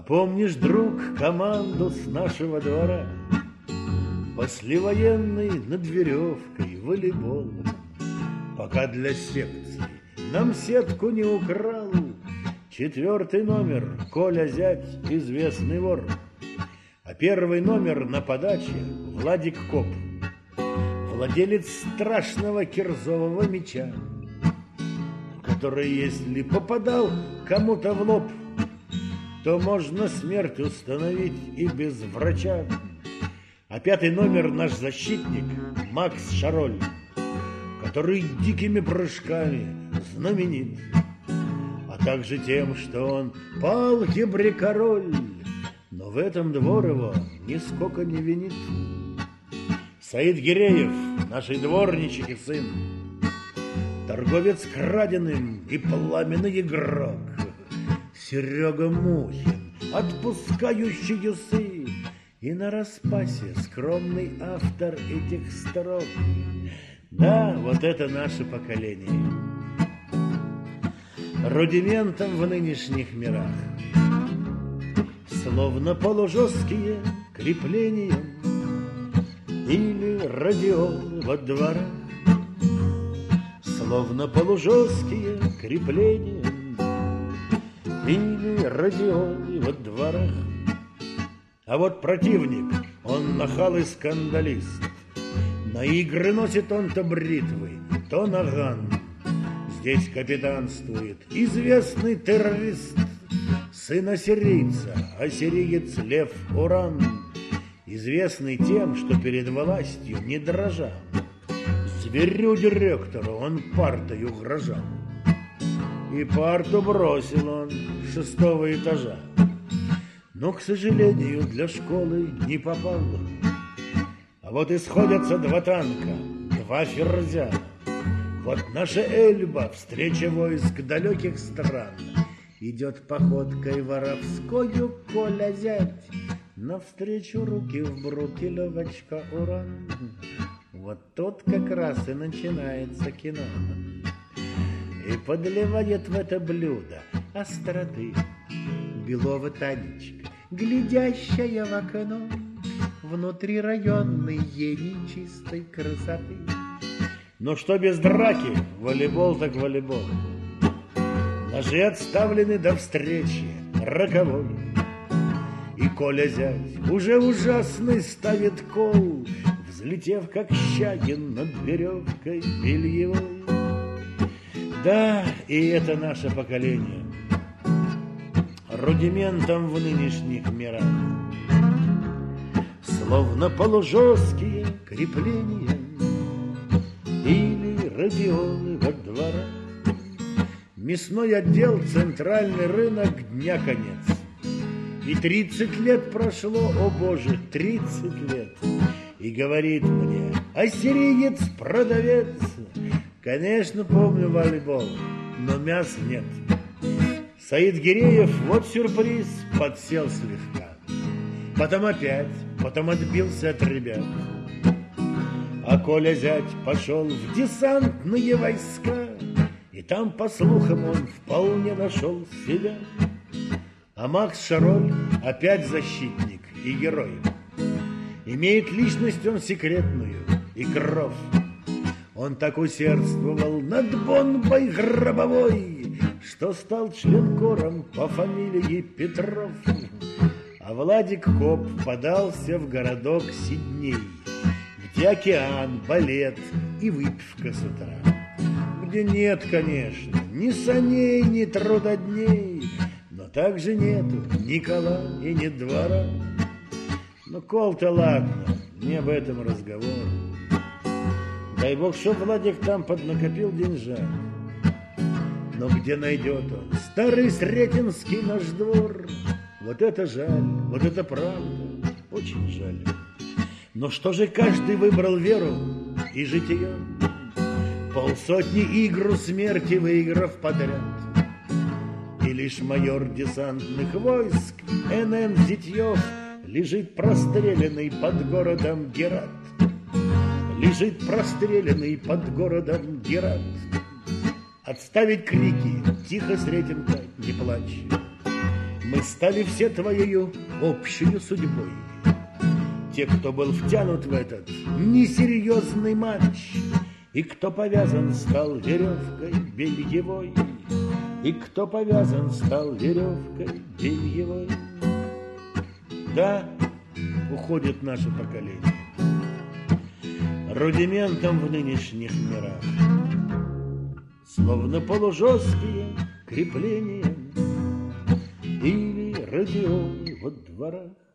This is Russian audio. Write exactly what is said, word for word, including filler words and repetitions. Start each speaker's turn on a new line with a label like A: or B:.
A: А помнишь, друг, команду с нашего двора, послевоенный над веревкой волейбол, пока для секции нам сетку не украл четвертый номер Коля зять, известный вор, а первый номер на подаче Владик Коп, владелец страшного кирзового мяча, который, если попадал кому-то в лоб, то можно смерть установить и без врача. А пятый номер наш защитник Макс Шароль, который дикими прыжками знаменит, а также тем, что он палки-брикороль, но в этом двор его нисколько не винит. Саид Гиреев, нашей дворничий сын, торговец краденым и пламенный игрок, Серега Мухин, отпускающий усы, и на распасе скромный автор этих строк. Да, вот это наше поколение. Рудиментом в нынешних мирах, словно полужесткие крепления или радиолы во дворах, словно полужесткие крепления или радиолы во дворах. А вот противник, он нахал и скандалист, на игры носит он то бритвы, то наган. Здесь капитанствует известный террорист, сын ассирийца, ассириец Лев Уран, известный тем, что перед властью не дрожал. Зверю-директору он партой угрожал, и парту бросил он с шестого этажа, но, к сожалению, для школы не попал. А вот и сходятся два танка, два ферзя. Вот наша Эльба, встреча войск далеких стран. Идет походкой воровскою Коля зять, навстречу руки в бруки левочка уран. Вот тут как раз и начинается кино, и подливает в это блюдо остроты Белова Танечка, глядящая в окно, внутри районной ей чистой красоты. Но что без драки, волейбол так волейбол. Ножи отставлены до встречи роковой, и Коля зять уже ужасный ставит кол, взлетев как Щагин над веревкой бельевой. Да, и это наше поколение, рудиментом в нынешних мирах, словно полужесткие крепления или радиолы во дворах. Мясной отдел, центральный рынок, дня конец. И тридцать лет прошло, о боже, тридцать лет. И говорит мне ассириец-продавец: конечно, помню волейбол, но мяс нет. Саид Гиреев, вот сюрприз, подсел слегка. Потом опять, потом отбился от ребят. А Коля зять пошел в десантные войска, и там, по слухам, он вполне нашел себя. А Макс Шароль опять защитник и герой. Имеет личность он секретную и кровь. Он так усердствовал над бомбой гробовой, что стал членкором по фамилии Петров. А Владик Коп подался в городок Сидней, где океан, балет и выпивка с утра, где нет, конечно, ни саней, ни трудодней, но также нету ни кола и ни двора. Ну, кол-то ладно, не об этом разговор. Дай бог, чтоб Владик там поднакопил деньжат. Но где найдет он старый Сретенский наш двор? Вот это жаль, вот это правда, очень жаль. Но что же каждый выбрал веру и житие? Полсотни игр смерти выиграв подряд. И лишь майор десантных войск эн эн Зитьев лежит простреленный под городом Герат. Лежит простреленный под городом Герат. Отставить крики, тихо, Сретенка, не плачь. Мы стали все твоею общей судьбой. Те, кто был втянут в этот несерьезный матч, и кто повязан стал веревкой бельевой, и кто повязан стал веревкой бельевой. Да, уходит наше поколение рудиментом в нынешних мирах, словно полужесткие крепления или радиолы во дворах.